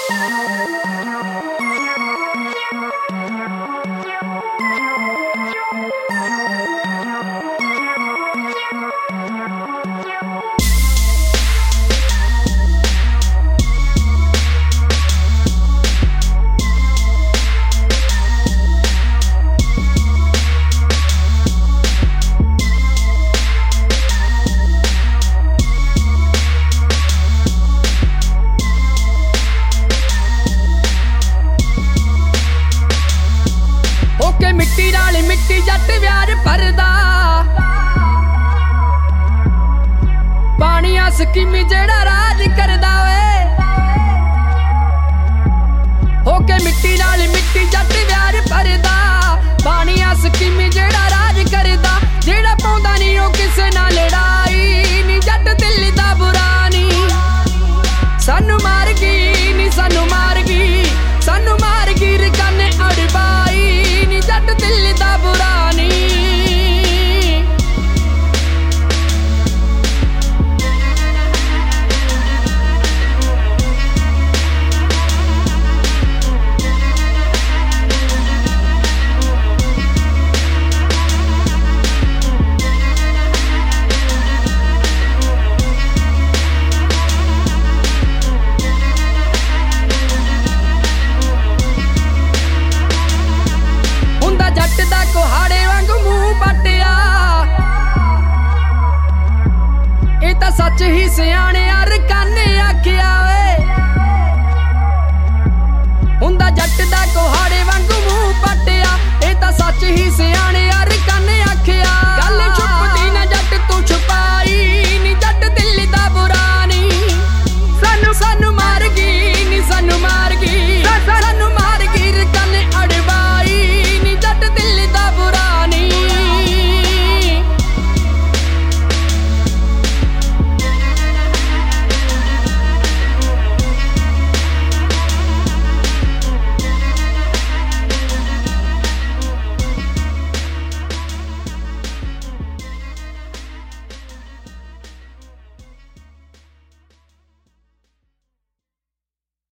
मिट्टी नाल मिट्टी जट प्यार भरदा पानिया स्कीमी जेड़ा राज करदा वे होके मिट्टी नाल मिट्टी जट प्यार भरदा पानिया स्कीमी जेड़ा राज करदा जेड़ा पाउंदा नी ओ किसे नाल लड़ाई नी जट दिल दा बुरा नी सानू मार गई नी सानू मार गई सानू मार गई रकाने अड़बाई जट दिल दा बुरा नी जट दा कुहाड़े वांग मुंह पटिया ए तां सच ही सियाणे रकाने आखिया वे हुंदा जट दा कुहाड़े वांग मुंह पटिया ए तां सच ही सियाणे